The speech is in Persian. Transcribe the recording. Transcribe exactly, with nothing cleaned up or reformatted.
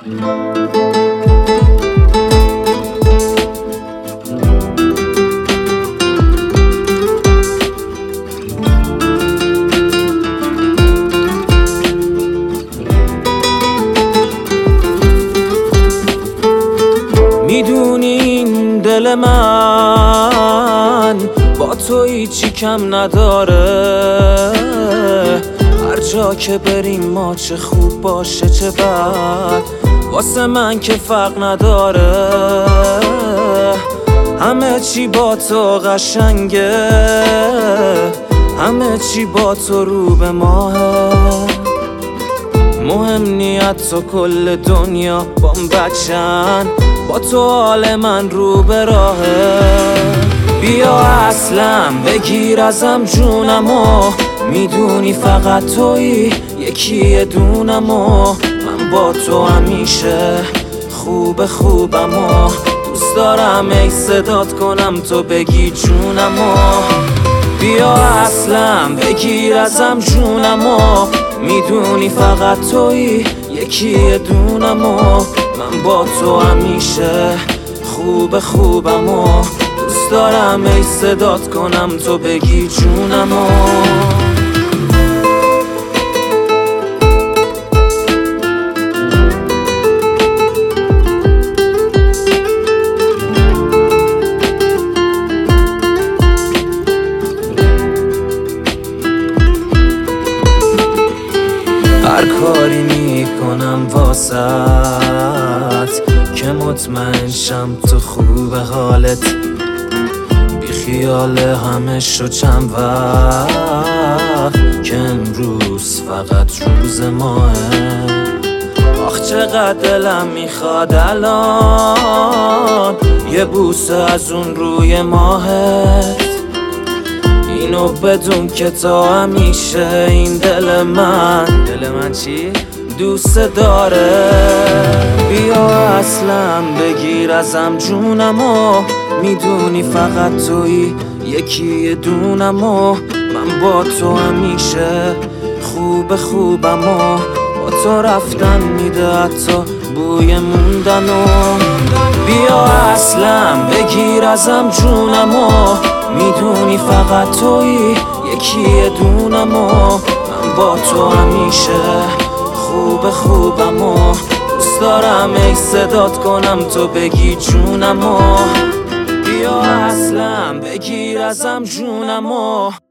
میدونی این دل من با تو هیچی کم نداره، هر جا که بریم ما چه خوب باشه چه بد واسه من که فرق نداره. همه چی با تو قشنگه، همه چی با تو رو به ماهه، مهم نیت تو کل دنیا بام بچن، با تو حال من رو به راهه. بیا اصلم بگیر ازم جونمو، میدونی فقط تویی یکی دونمو، من با تو همیشه خوب خوبمو دوست دارم ای صدات کنم تو بگی جونمو. بیا اصلم بگیر ازم جونمو، میدونی فقط تویی یکی دونمو، من با تو همیشه خوب خوبمو دوست دارم ای صدات کنم تو بگی جونمو. هر کاری میکنم واسط که مطمئن شم تو خوب حالت، بی خیال همه شو چند وقت که امروز فقط روز ماه. آخ چقدر دلم میخواد الان یه بوسه از اون روی ماهت، اینو بدون که تا همیشه این دل من دل من چی؟ دوست داره. بیا اصلم بگیر ازم جونمو، میدونی فقط تویی یکی دونمو، من با تو همیشه خوب خوبمو، با تو رفتن میده حتی بوی موندنو. بیا اصلم بگیر ازم جونمو، میدونی فقط تویی یکی دونمو، من با تو همیشه خوب خوبمو دوست دارم ای صدات کنم تو بگی جونمو. بیا اصلم بگیر ازم جونمو.